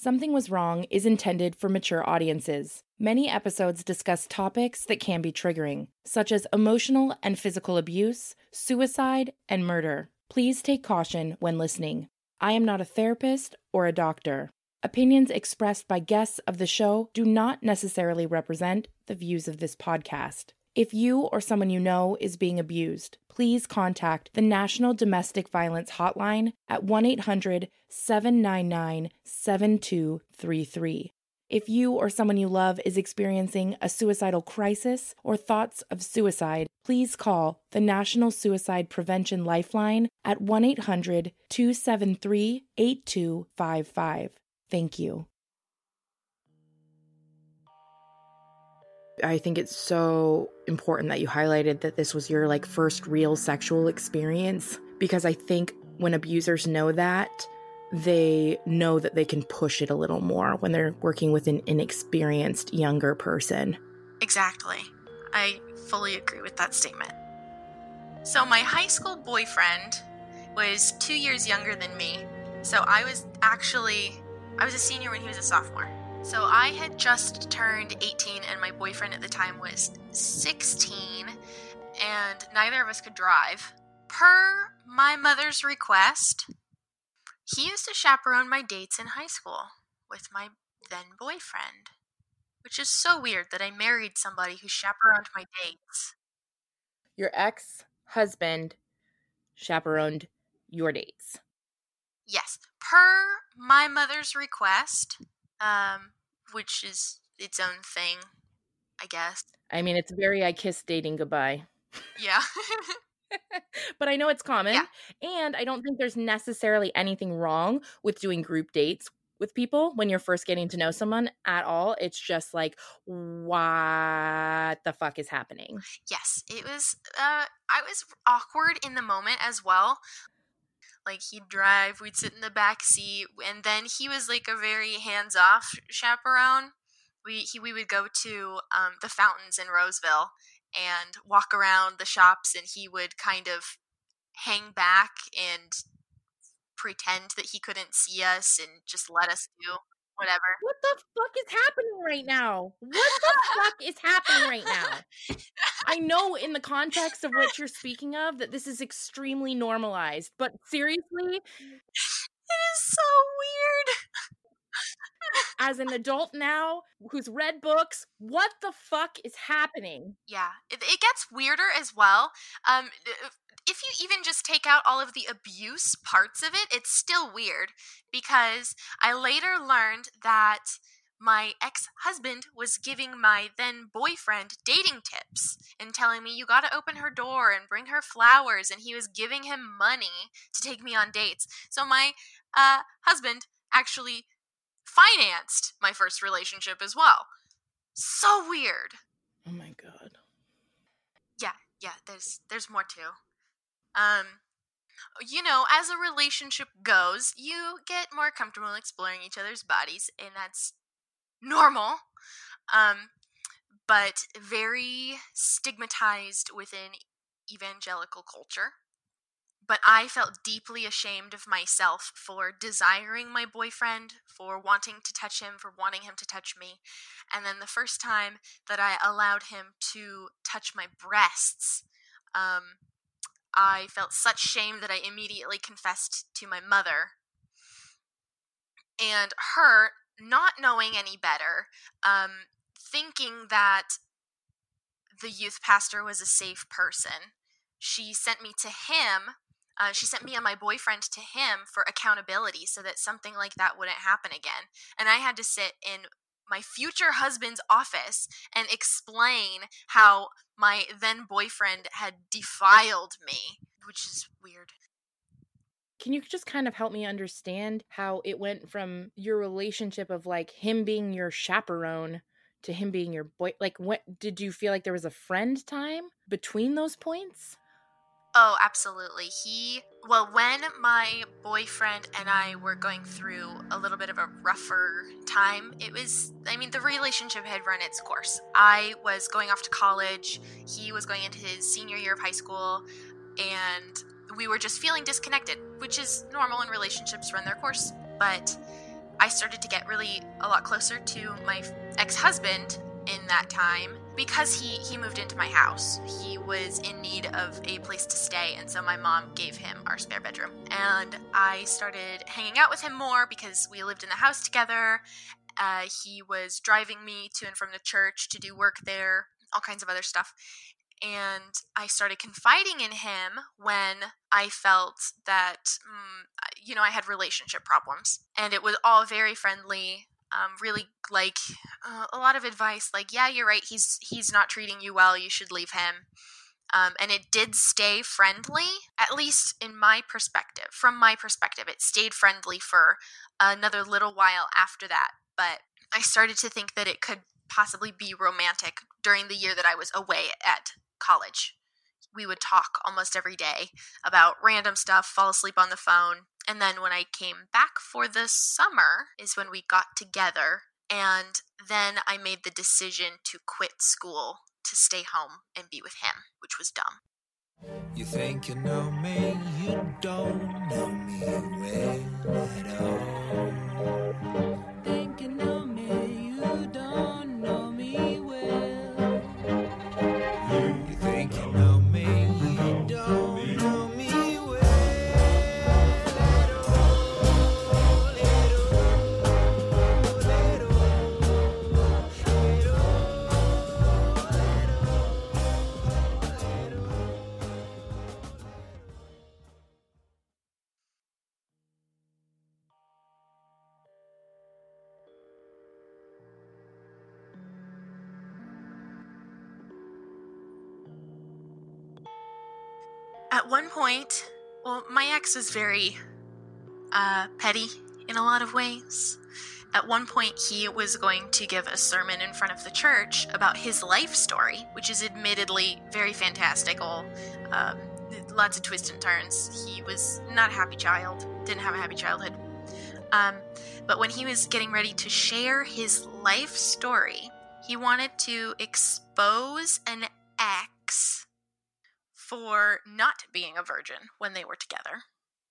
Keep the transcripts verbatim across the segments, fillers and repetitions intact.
Something Was Wrong is intended for mature audiences. Many episodes discuss topics that can be triggering, such as emotional and physical abuse, suicide, and murder. Please take caution when listening. I am not a therapist or a doctor. Opinions expressed by guests of the show do not necessarily represent the views of this podcast. If you or someone you know is being abused, please contact the National Domestic Violence Hotline at one eight hundred, seven nine nine, seven two three three. If you or someone you love is experiencing a suicidal crisis or thoughts of suicide, please call the National Suicide Prevention Lifeline at one eight hundred, two seven three, eight two five five. Thank you. I think it's so important that you highlighted that this was your like first real sexual experience, because I think when abusers know that, they know that they can push it a little more when they're working with an inexperienced younger person. Exactly. I fully agree with that statement. So my high school boyfriend was two years younger than me. So I was actually, I was a senior when he was a sophomore. So I had just turned eighteen and my boyfriend at the time was sixteen, and neither of us could drive. Per my mother's request, he used to chaperone my dates in high school with my then boyfriend, which is so weird that I married somebody who chaperoned my dates. Your ex-husband chaperoned your dates. Yes, per my mother's request. Um, which is its own thing, I guess. I mean, it's very I kiss dating goodbye. Yeah. But I know it's common. Yeah. And I don't think there's necessarily anything wrong with doing group dates with people when you're first getting to know someone at all. It's just like, what the fuck is happening? Yes, it was, uh, I was awkward in the moment as well. Like, he'd drive, we'd sit in the back seat, and then he was, like, a very hands-off chaperone. We he, we would go to um, the fountains in Roseville and walk around the shops, and he would kind of hang back and pretend that he couldn't see us and just let us do whatever. What the fuck is happening right now? What the fuck is happening right now? I know in the context of what you're speaking of that this is extremely normalized, but seriously? It is so weird. As an adult now who's read books, what the fuck is happening? Yeah, it, it gets weirder as well. Um, if you even just take out all of the abuse parts of it, it's still weird, because I later learned that my ex-husband was giving my then boyfriend dating tips and telling me, you gotta open her door and bring her flowers, and he was giving him money to take me on dates. So my uh, husband actually financed my first relationship as well. So weird. Oh my god. Yeah, yeah, there's there's more too. Um, you know, as a relationship goes, you get more comfortable exploring each other's bodies, and that's normal, um, but very stigmatized within evangelical culture. But I felt deeply ashamed of myself for desiring my boyfriend, for wanting to touch him, for wanting him to touch me. And then the first time that I allowed him to touch my breasts, um, I felt such shame that I immediately confessed to my mother. And her, not knowing any better, um, thinking that the youth pastor was a safe person, she sent me to him. Uh, she sent me and my boyfriend to him for accountability so that something like that wouldn't happen again. And I had to sit in my future husband's office and explain how my then boyfriend had defiled me, which is weird. Can you just kind of help me understand how it went from your relationship of like him being your chaperone to him being your boy? Like, what did you feel like there was a friend time between those points? Oh, absolutely. He, well, when my boyfriend and I were going through a little bit of a rougher time, it was, I mean, the relationship had run its course. I was going off to college, he was going into his senior year of high school, and we were just feeling disconnected, which is normal when relationships run their course. But I started to get really a lot closer to my ex-husband in that time because he, he moved into my house. He was in need of a place to stay, and so my mom gave him our spare bedroom. And I started hanging out with him more because we lived in the house together. Uh, he was driving me to and from the church to do work there, all kinds of other stuff. And I started confiding in him when I felt that, um, you know, I had relationship problems. And it was all very friendly, um, really like uh, a lot of advice, like, yeah, you're right, he's he's not treating you well, you should leave him. Um, and it did stay friendly, at least in my perspective. From my perspective, it stayed friendly for another little while after that. But I started to think that it could possibly be romantic during the year that I was away at college. We would talk almost every day about random stuff, fall asleep on the phone. And then when I came back for the summer is when we got together. And then I made the decision to quit school to stay home and be with him, which was dumb. You think you know me, you don't know me well at all. Think you know me, you don't know me well. You think you know me, you don't know me well at all. At At one point, well, my ex was very uh, petty in a lot of ways. At one point, he was going to give a sermon in front of the church about his life story, which is admittedly very fantastical. Um, lots of twists and turns. He was not a happy child, didn't have a happy childhood. Um, but when he was getting ready to share his life story, he wanted to expose an ex for not being a virgin when they were together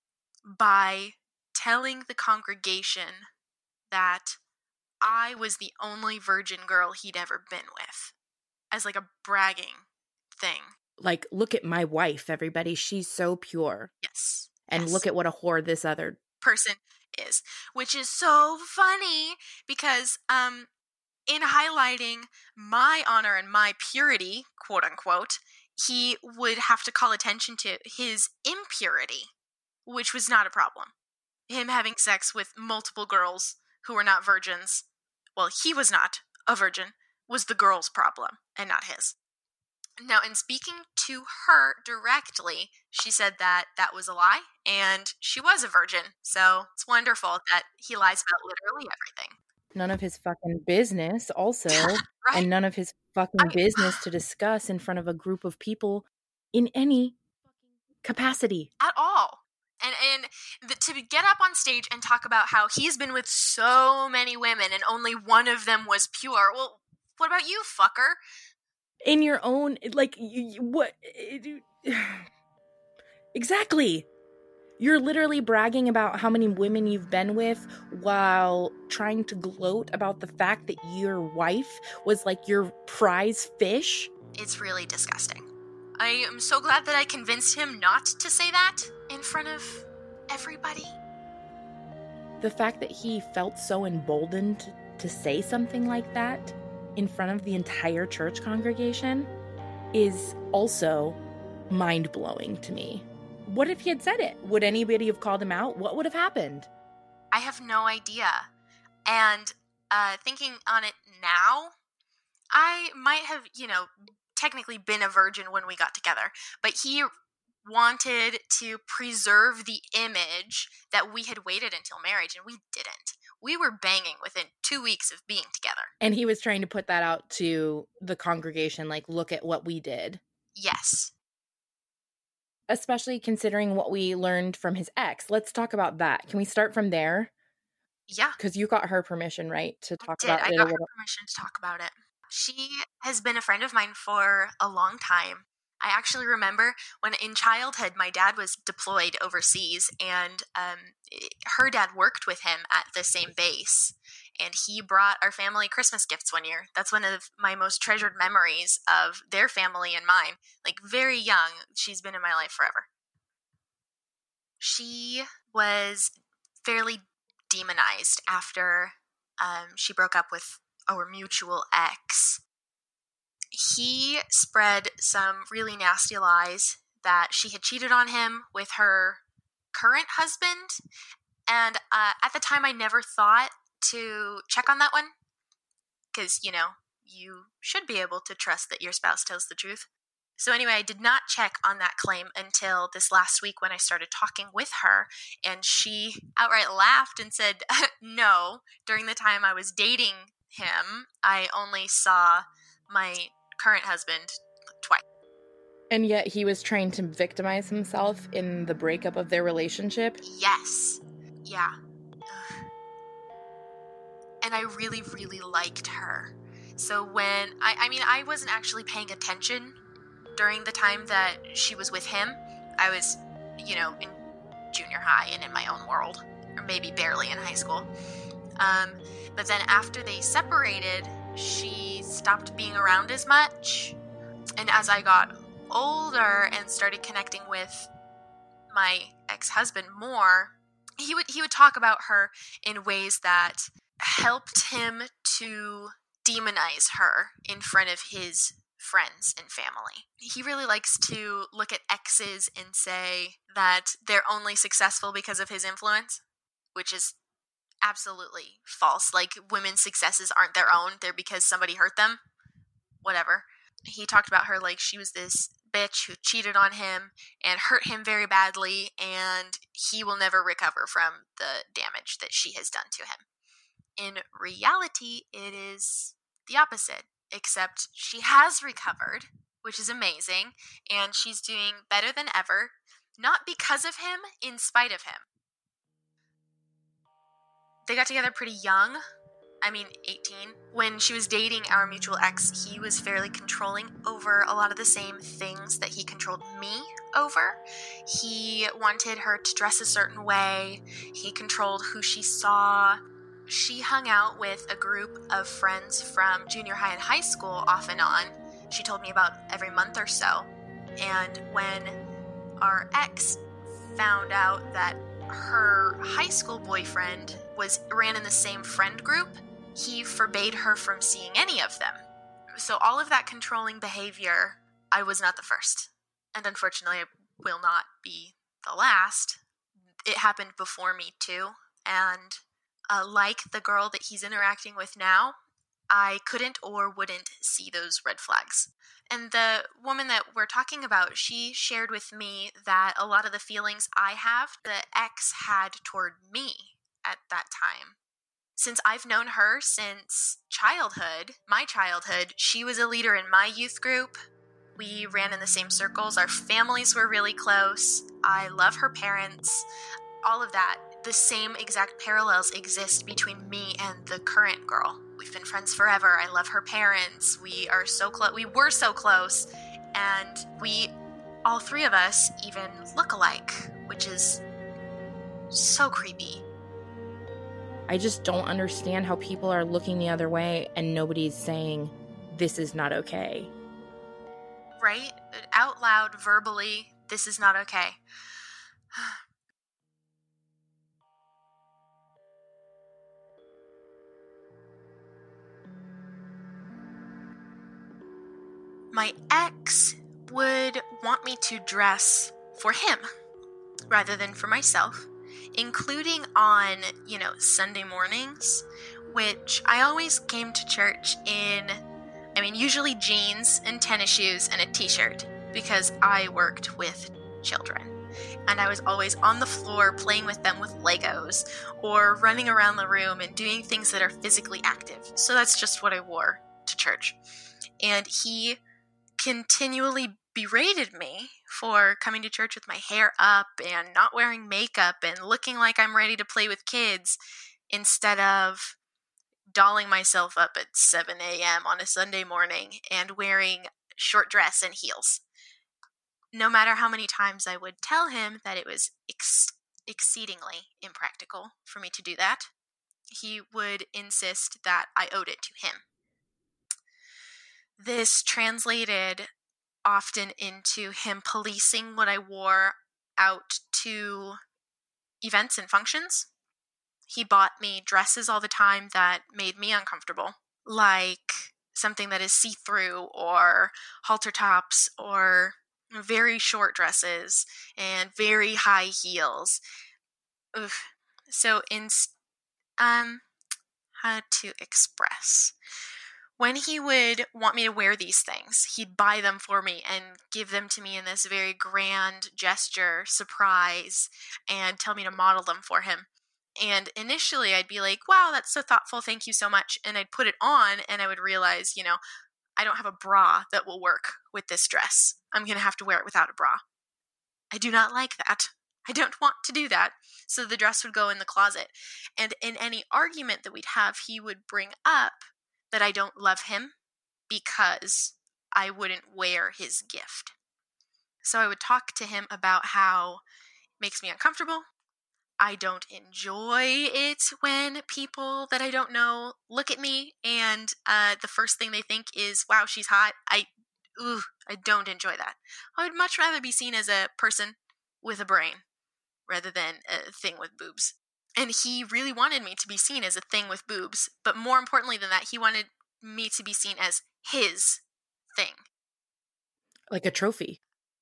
by telling the congregation that I was the only virgin girl he'd ever been with, as like a bragging thing. Like, look at my wife, everybody. She's so pure. Yes. And yes. Look at what a whore this other person is, which is so funny because um, in highlighting my honor and my purity, quote unquote, he would have to call attention to his impurity, which was not a problem. Him having sex with multiple girls who were not virgins, well, he was not a virgin, was the girl's problem and not his. Now, in speaking to her directly, she said that that was a lie and she was a virgin. So it's wonderful that he lies about literally everything. None of his fucking business also, right? And none of his fucking I mean, business to discuss in front of a group of people in any capacity. At all. And and the, to get up on stage and talk about how he's been with so many women and only one of them was pure. Well, what about you, fucker? In your own, like, you, you, what? It, exactly. You're literally bragging about how many women you've been with while trying to gloat about the fact that your wife was like your prize fish. It's really disgusting. I am so glad that I convinced him not to say that in front of everybody. The fact that he felt so emboldened to say something like that in front of the entire church congregation is also mind-blowing to me. What if he had said it? Would anybody have called him out? What would have happened? I have no idea. And uh, thinking on it now, I might have, you know, technically been a virgin when we got together, but he wanted to preserve the image that we had waited until marriage, and we didn't. We were banging within two weeks of being together. And he was trying to put that out to the congregation, like, look at what we did. Yes. Especially considering what we learned from his ex. Let's talk about that. Can we start from there? Yeah. Because you got her permission, right, to talk I did. about I it got a little. her permission to talk about it. She has been a friend of mine for a long time. I actually remember when in childhood, my dad was deployed overseas, and um, her dad worked with him at the same base, and he brought our family Christmas gifts one year. That's one of my most treasured memories of their family and mine. Like, very young, she's been in my life forever. She was fairly demonized after um, she broke up with our mutual ex. He spread some really nasty lies that she had cheated on him with her current husband. And uh, at the time, I never thought to check on that one. Because, you know, you should be able to trust that your spouse tells the truth. So anyway, I did not check on that claim until this last week when I started talking with her. And she outright laughed and said, no, during the time I was dating him, I only saw my current husband twice. And yet he was trying to victimize himself in the breakup of their relationship? Yes. Yeah. Ugh. And I really, really liked her. So when, I, I mean, I wasn't actually paying attention during the time that she was with him. I was, you know, in junior high and in my own world, or maybe barely in high school. Um, but then after they separated, she stopped being around as much. And as I got older and started connecting with my ex-husband more, he would he would talk about her in ways that helped him to demonize her in front of his friends and family. He really likes to look at exes and say that they're only successful because of his influence, which is absolutely false. Like, women's successes aren't their own. They're because somebody hurt them. Whatever. He talked about her like she was this bitch who cheated on him and hurt him very badly, and he will never recover from the damage that she has done to him. In reality, it is the opposite, except she has recovered, which is amazing, and she's doing better than ever, not because of him, in spite of him. They got together pretty young. I mean, eighteen. When she was dating our mutual ex, he was fairly controlling over a lot of the same things that he controlled me over. He wanted her to dress a certain way. He controlled who she saw. She hung out with a group of friends from junior high and high school off and on. She told me about every month or so. And when our ex found out that her high school boyfriend was ran in the same friend group, he forbade her from seeing any of them. So all of that controlling behavior, I was not the first. And unfortunately, I will not be the last. It happened before me too. And uh, like the girl that he's interacting with now, I couldn't or wouldn't see those red flags. And the woman that we're talking about, she shared with me that a lot of the feelings I have, the ex had toward me at that time. Since I've known her since childhood, my childhood, she was a leader in my youth group. We ran in the same circles. Our families were really close. I love her parents. All of that. The same exact parallels exist between me and the current girl. We've been friends forever. I love her parents. We are so close. We were so close. And we, all three of us, even look alike, which is so creepy. I just don't understand how people are looking the other way and nobody's saying, this is not okay. Right? Out loud, verbally, this is not okay. My ex would want me to dress for him rather than for myself, including on, you know, Sunday mornings, which I always came to church in, I mean, usually jeans and tennis shoes and a t-shirt, because I worked with children. And I was always on the floor playing with them with Legos or running around the room and doing things that are physically active. So that's just what I wore to church. And he continually berated me for coming to church with my hair up and not wearing makeup and looking like I'm ready to play with kids instead of dolling myself up at seven a.m. on a Sunday morning and wearing short dress and heels. no matter how many times I would tell him that it was ex- exceedingly impractical for me to do that, he would insist that I owed it to him. This translated often into him policing what I wore out to events and functions. He bought me dresses all the time that made me uncomfortable, like something that is see-through or halter tops or very short dresses and very high heels. Ugh. So in um how to express. When he would want me to wear these things, he'd buy them for me and give them to me in this very grand gesture, surprise, and tell me to model them for him. And initially I'd be like, wow, that's so thoughtful, thank you so much. And I'd put it on and I would realize, you know, I don't have a bra that will work with this dress. I'm going to have to wear it without a bra. I do not like that. I don't want to do that. So the dress would go in the closet. And in any argument that we'd have, he would bring up that I don't love him because I wouldn't wear his gift. So I would talk to him about how it makes me uncomfortable. I don't enjoy it when people that I don't know look at me and uh, the first thing they think is, wow, she's hot. I, ooh, I don't enjoy that. I would much rather be seen as a person with a brain rather than a thing with boobs. And he really wanted me to be seen as a thing with boobs. But more importantly than that, he wanted me to be seen as his thing. Like a trophy.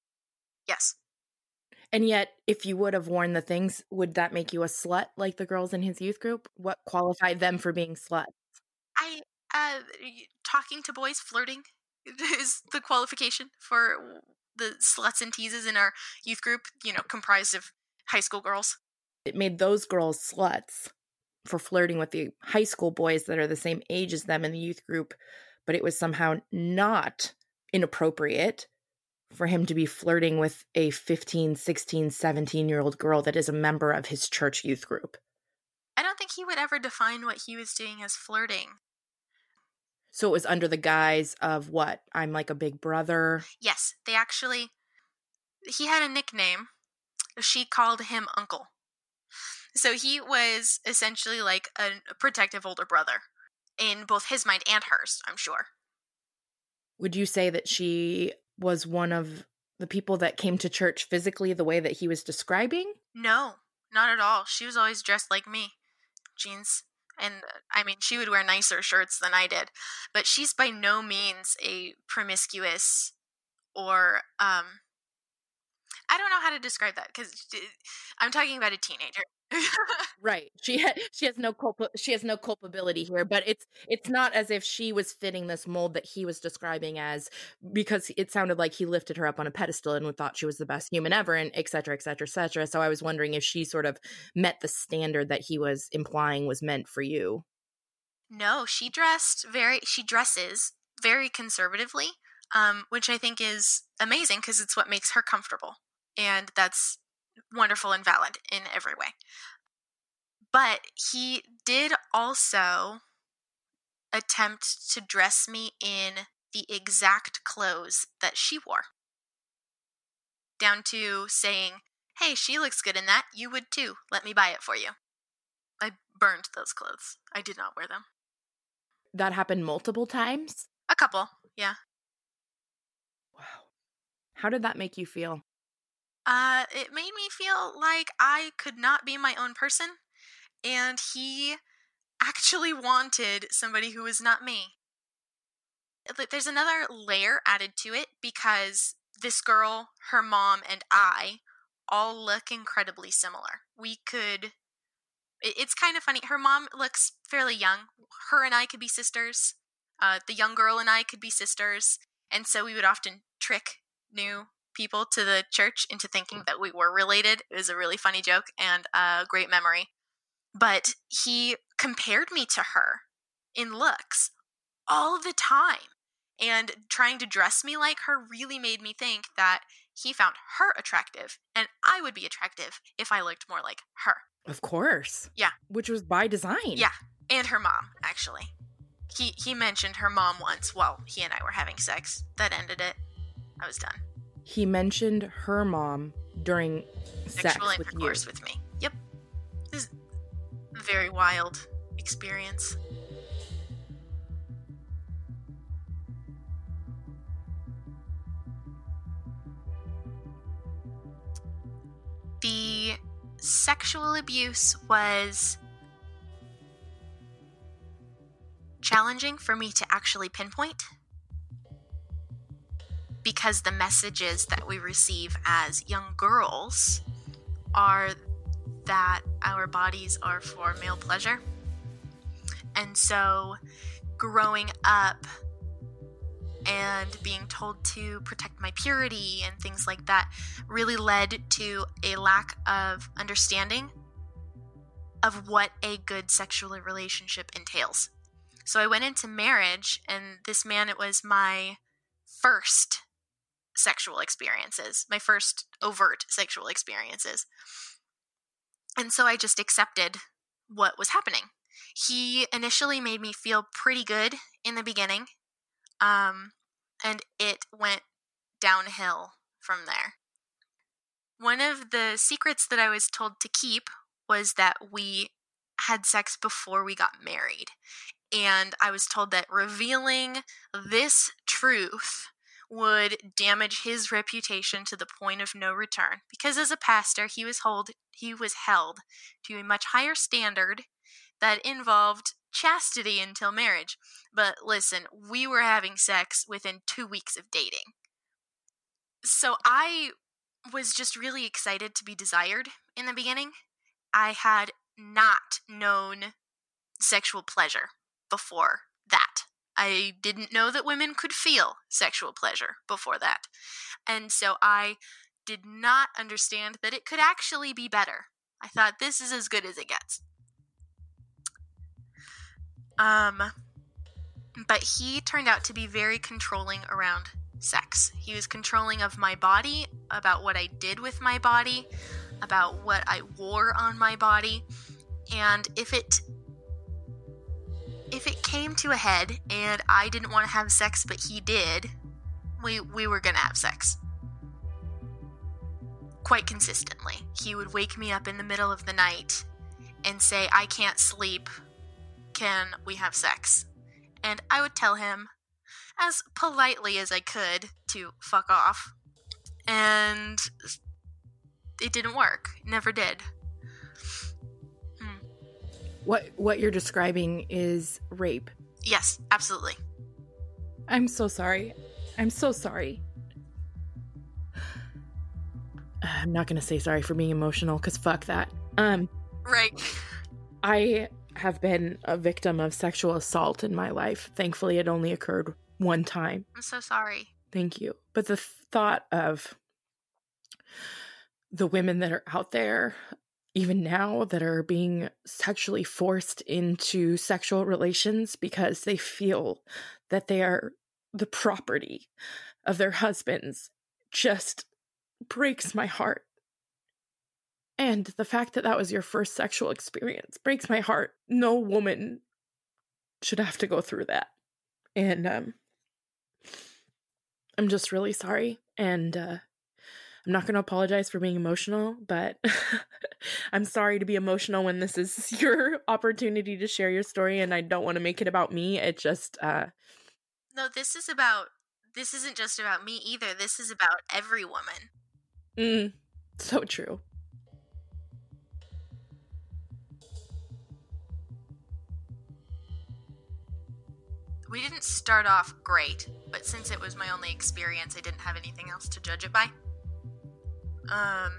Yes. And yet, if you would have worn the things, would that make you a slut like the girls in his youth group? What qualified them for being sluts? I, uh, talking to boys, flirting is the qualification for the sluts and teases in our youth group, you know, comprised of high school girls. It made those girls sluts for flirting with the high school boys that are the same age as them in the youth group, but it was somehow not inappropriate for him to be flirting with a fifteen, sixteen, seventeen-year-old girl that is a member of his church youth group. I don't think he would ever define what he was doing as flirting. So it was under the guise of what? I'm like a big brother? Yes, they actually, he had a nickname. She called him Uncle. So he was essentially like a, a protective older brother in both his mind and hers, I'm sure. Would you say that she was one of the people that came to church physically the way that he was describing? No, not at all. She was always dressed like me. Jeans. And I mean, she would wear nicer shirts than I did. But she's by no means a promiscuous or, um, I don't know how to describe that because I'm talking about a teenager. Right. She ha- she has no culpa- she has no culpability here, but it's it's not as if she was fitting this mold that he was describing as, because it sounded like he lifted her up on a pedestal and thought she was the best human ever, and et cetera, et cetera, et cetera. So I was wondering if she sort of met the standard that he was implying was meant for you. No, she dressed very, she dresses very conservatively, um, which I think is amazing because it's what makes her comfortable. And that's wonderful and valid in every way. But he did also attempt to dress me in the exact clothes that she wore. Down to saying, hey, she looks good in that. You would too. Let me buy it for you. I burned those clothes. I did not wear them. That happened multiple times? A couple, yeah. Wow. How did that make you feel? Uh, it made me feel like I could not be my own person, and he actually wanted somebody who was not me. There's another layer added to it because this girl, her mom, and I all look incredibly similar. We could... It's kind of funny. Her mom looks fairly young. Her and I could be sisters. Uh, the young girl and I could be sisters. And so we would often trick new people to the church into thinking that we were related. It was a really funny joke and a great memory. But he compared me to her in looks all the time. And trying to dress me like her really made me think that he found her attractive and I would be attractive if I looked more like her. Of course. Yeah. Which was by design. Yeah. And her mom, actually. He he mentioned her mom once while he and I were having sex. That ended it. I was done. he mentioned her mom during Sexual sex with you. intercourse with me. Yep. This is a very wild experience. The sexual abuse was challenging for me to actually pinpoint because the messages that we receive as young girls are that our bodies are for male pleasure. And so growing up and being told to protect my purity and things like that really led to a lack of understanding of what a good sexual relationship entails. So I went into marriage, and this man, it was my first sexual experiences, my first overt sexual experiences. And so I just accepted what was happening. He initially made me feel pretty good in the beginning. Um, and it went downhill from there. One of the secrets that I was told to keep was that we had sex before we got married. And I was told that revealing this truth would damage his reputation to the point of no return. Because as a pastor, he was hold, he was held to a much higher standard that involved chastity until marriage. But listen, we were having sex within two weeks of dating. So I was just really excited to be desired in the beginning. I had not known sexual pleasure before that. I didn't know that women could feel sexual pleasure before that. And so I did not understand that it could actually be better. I thought, this is as good as it gets. Um, but he turned out to be very controlling around sex. He was controlling of my body, about what I did with my body, about what I wore on my body. And if it if it came to a head and I didn't want to have sex but he did, we we were gonna have sex. Quite consistently. He would wake me up in the middle of the night and say, I can't sleep. Can we have sex? And I would tell him, as politely as I could, to fuck off. And it didn't work. Never did. Hmm. What what you're describing is rape. Yes, absolutely. I'm so sorry. I'm so sorry. I'm not going to say sorry for being emotional, because fuck that. Um, Right. I have been a victim of sexual assault in my life. Thankfully, it only occurred one time. I'm so sorry. Thank you. But the thought of the women that are out there, even now, that are being sexually forced into sexual relations because they feel that they are the property of their husbands, just breaks my heart. And the fact that that was your first sexual experience breaks my heart. No woman should have to go through that. And um, I'm just really sorry. And uh, I'm not going to apologize for being emotional, but I'm sorry to be emotional when this is your opportunity to share your story, and I don't want to make it about me. It just... Uh, No, this is about, this isn't just about me either. This is about every woman. mm, so true. We didn't start off great, but since it was my only experience, I didn't have anything else to judge it by. Um,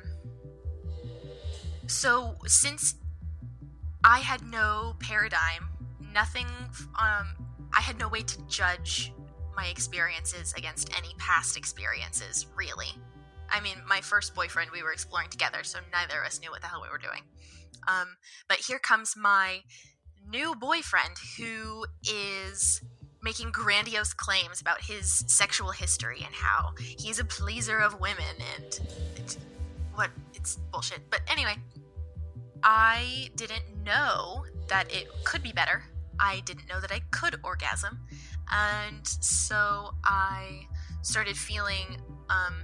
so since I had no paradigm, nothing, um, I had no way to judge my experiences against any past experiences, really. I mean, my first boyfriend, we were exploring together, so neither of us knew what the hell we were doing. Um, but here comes my new boyfriend, who is making grandiose claims about his sexual history and how he's a pleaser of women, and it's, what, it's bullshit. But anyway, I didn't know that it could be better. I didn't know that I could orgasm, and so I started feeling um,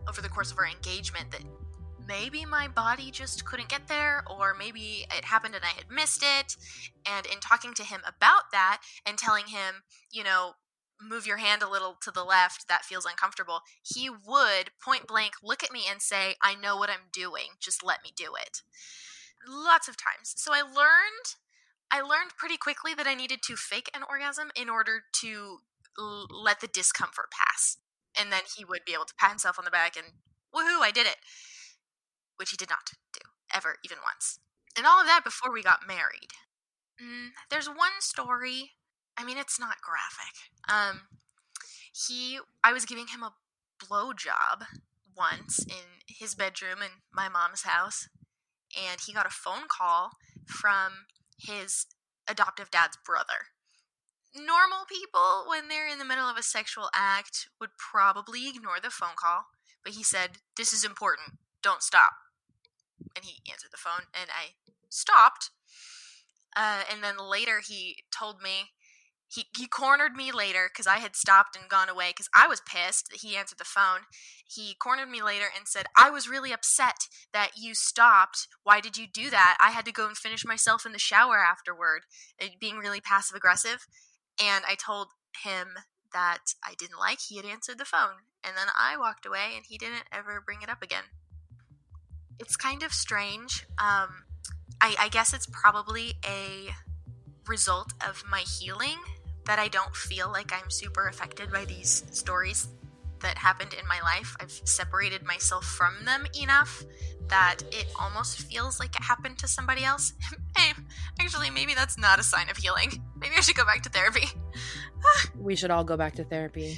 over the course of our engagement that maybe my body just couldn't get there, or maybe it happened and I had missed it. And in talking to him about that and telling him, you know, move your hand a little to the left, that feels uncomfortable, he would point blank look at me and say, I know what I'm doing, just let me do it. Lots of times. So I learned, I learned pretty quickly that I needed to fake an orgasm in order to l- let the discomfort pass. And then he would be able to pat himself on the back and, woohoo, I did it. Which he did not do, ever, even once. And all of that before we got married. Mm, there's one story, I mean, it's not graphic. Um, he, I was giving him a blowjob once in his bedroom in my mom's house, and he got a phone call from his adoptive dad's brother. Normal people, when they're in the middle of a sexual act, would probably ignore the phone call, but he said, this is important, don't stop. And he answered the phone, and I stopped. Uh, and then later he told me, he, he cornered me later because I had stopped and gone away because I was pissed that he answered the phone. He cornered me later and said, I was really upset that you stopped. Why did you do that? I had to go and finish myself in the shower afterward, being really passive aggressive. And I told him that I didn't like he had answered the phone. And then I walked away and he didn't ever bring it up again. It's kind of strange. Um, I, I guess it's probably a result of my healing that I don't feel like I'm super affected by these stories that happened in my life. I've separated myself from them enough that it almost feels like it happened to somebody else. Hey, actually, maybe that's not a sign of healing. Maybe I should go back to therapy. We should all go back to therapy.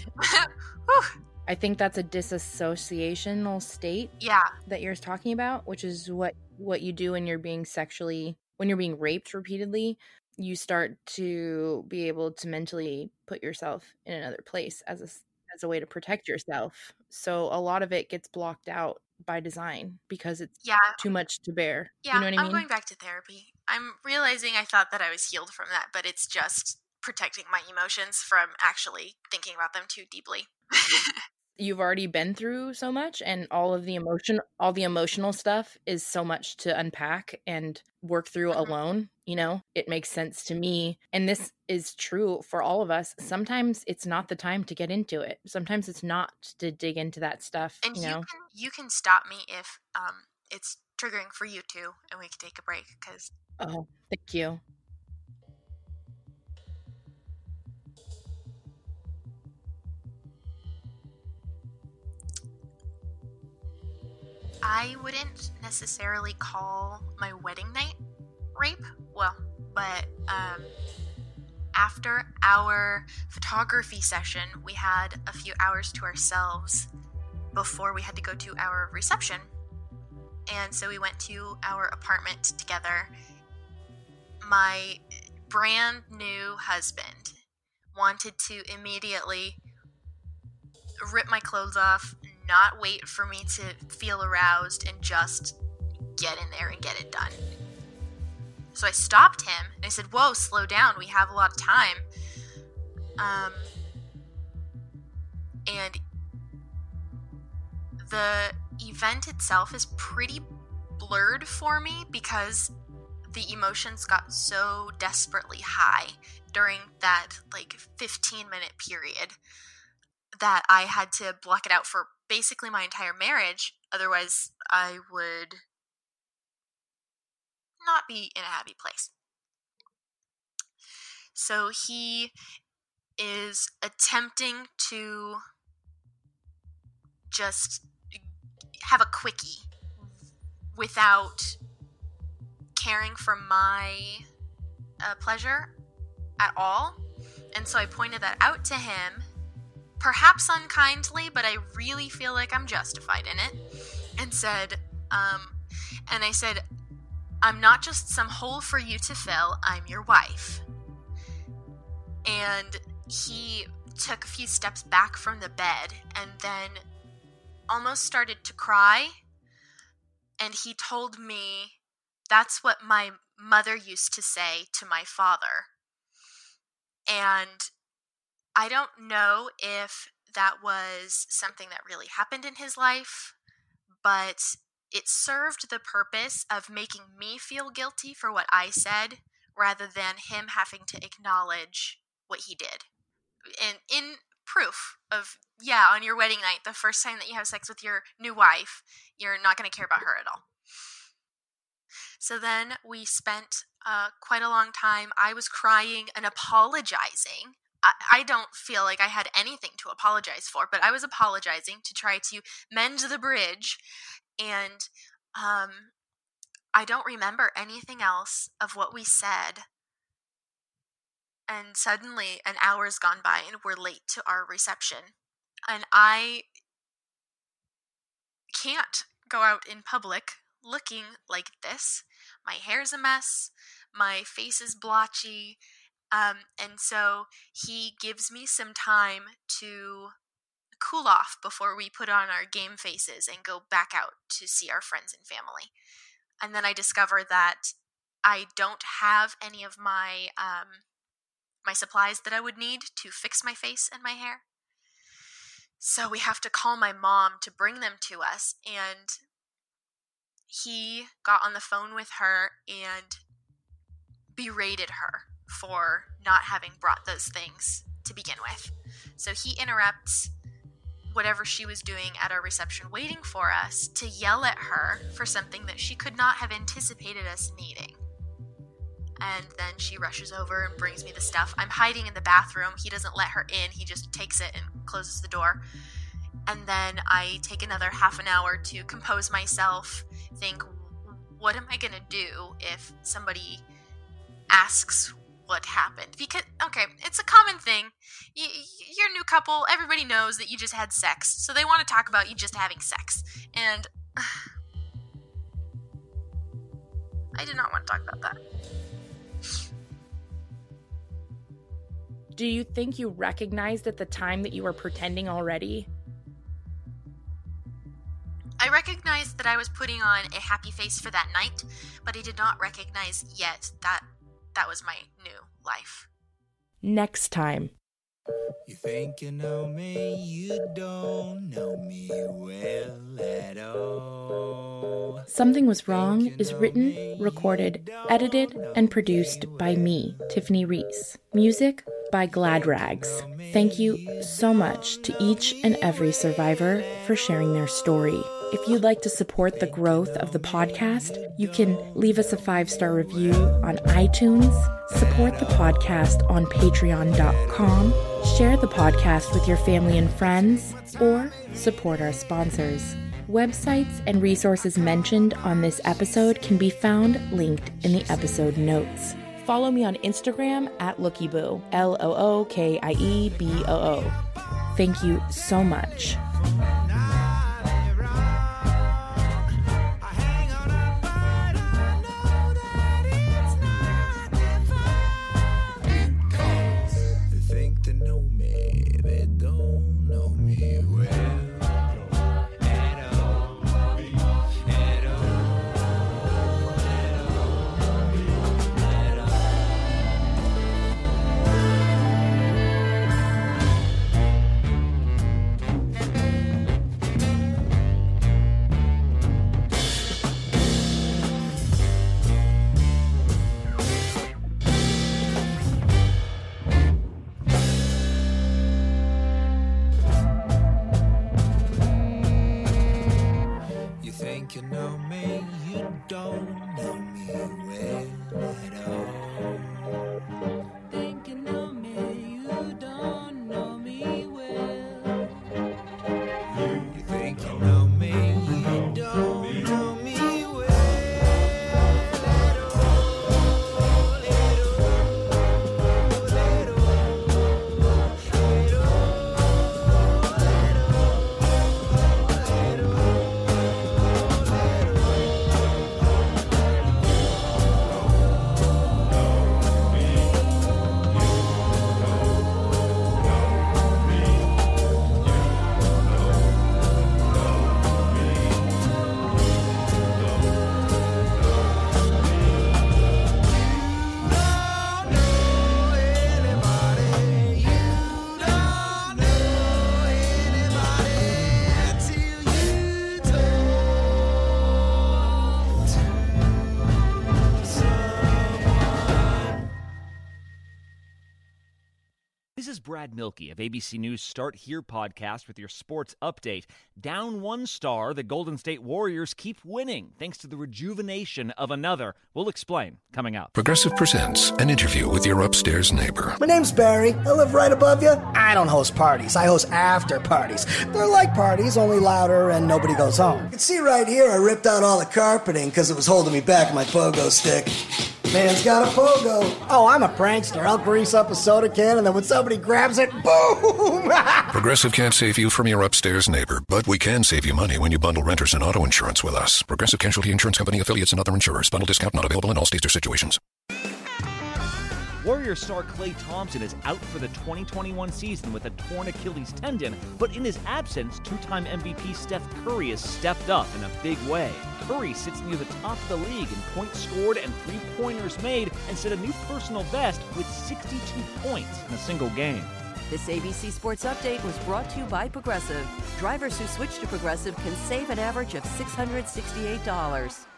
I think that's a disassociational state Yeah. that you're talking about, which is what, what you do when you're being sexually, when you're being raped repeatedly. You start to be able to mentally put yourself in another place as a, as a way to protect yourself. So a lot of it gets blocked out by design because it's Yeah. too much to bear. Yeah, You know what I mean? I'm going back to therapy. I'm realizing I thought that I was healed from that, but it's just protecting my emotions from actually thinking about them too deeply. You've already been through so much, and all of the emotion, all the emotional stuff is so much to unpack and work through Mhm. alone. You know, it makes sense to me. And this is true for all of us. Sometimes it's not the time to get into it. Sometimes it's not to dig into that stuff, And you you know? can you can stop me if um it's triggering for you too, and we can take a break because Oh, thank you. I wouldn't necessarily call my wedding night rape. Well, but um, after our photography session, we had a few hours to ourselves before we had to go to our reception. And so we went to our apartment together. My brand new husband wanted to immediately rip my clothes off, not wait for me to feel aroused, and just get in there and get it done. So I stopped him and I said, whoa, slow down, we have a lot of time. Um, and the event itself is pretty blurred for me because the emotions got so desperately high during that like fifteen minute period that I had to block it out for basically my entire marriage. Otherwise, I would not be in a happy place. So he is attempting to just have a quickie without caring for my uh, pleasure at all. And so I pointed that out to him, perhaps unkindly, but I really feel like I'm justified in it, and said, um, and I said, I'm not just some hole for you to fill, I'm your wife. And he took a few steps back from the bed and then almost started to cry. And he told me, that's what my mother used to say to my father. And I don't know if that was something that really happened in his life, but it served the purpose of making me feel guilty for what I said rather than him having to acknowledge what he did. And in proof of, yeah, on your wedding night, the first time that you have sex with your new wife, you're not going to care about her at all. So then we spent uh, quite a long time. I was crying and apologizing. I, I don't feel like I had anything to apologize for, but I was apologizing to try to mend the bridge. And um, I don't remember anything else of what we said. And suddenly an hour's gone by and we're late to our reception. And I can't go out in public looking like this. My hair's a mess. My face is blotchy. Um, and so he gives me some time to cool off before we put on our game faces and go back out to see our friends and family. And then I discover that I don't have any of my um, my supplies that I would need to fix my face and my hair. So we have to call my mom to bring them to us. And he got on the phone with her and berated her for not having brought those things to begin with. So he interrupts whatever she was doing at our reception waiting for us to yell at her for something that she could not have anticipated us needing. And then she rushes over and brings me the stuff. I'm hiding in the bathroom. He doesn't let her in. He just takes it and closes the door. And then I take another half an hour to compose myself, think, what am I going to do if somebody asks what happened? Because, okay, it's a common thing. Y- you're a new couple. Everybody knows that you just had sex. So they want to talk about you just having sex. And uh, I did not want to talk about that. Do you think you recognized at the time that you were pretending already? I recognized that I was putting on a happy face for that night, but I did not recognize yet that that was my new life. Next time. You think you know me, you don't know me well at all. Something Was Wrong is written, recorded, edited, and produced by me, Tiffany Reese. Music by Glad Rags. Thank you so much to each and every survivor for sharing their story. If you'd like to support the growth of the podcast, you can leave us a five-star review on iTunes, support the podcast on patreon dot com, share the podcast with your family and friends, or support our sponsors. Websites and resources mentioned on this episode can be found linked in the episode notes. Follow me on Instagram at LookieBoo, L O O K I E B O O. Thank you so much. This is Brad Milkey of A B C News Start Here podcast with your sports update. Down one star, the Golden State Warriors keep winning thanks to the rejuvenation of another. We'll explain coming up. Progressive presents an interview with your upstairs neighbor. My name's Barry. I live right above you. I don't host parties. I host after parties. They're like parties, only louder and nobody goes home. You can see right here I ripped out all the carpeting because it was holding me back with my pogo stick. Man's got a pogo. Oh, I'm a prankster. I'll grease up a soda can and then when somebody grabs it, boom! Progressive can't save you from your upstairs neighbor, but we can save you money when you bundle renters and auto insurance with us. Progressive Casualty Insurance Company, affiliates, and other insurers. Bundle discount not available in all states or situations. Warrior star Klay Thompson is out for the twenty twenty-one season with a torn Achilles tendon, but in his absence, two-time M V P Steph Curry has stepped up in a big way. Curry sits near the top of the league in points scored and three-pointers made and set a new personal best with sixty-two points in a single game. This A B C Sports Update was brought to you by Progressive. Drivers who switch to Progressive can save an average of six hundred sixty-eight dollars.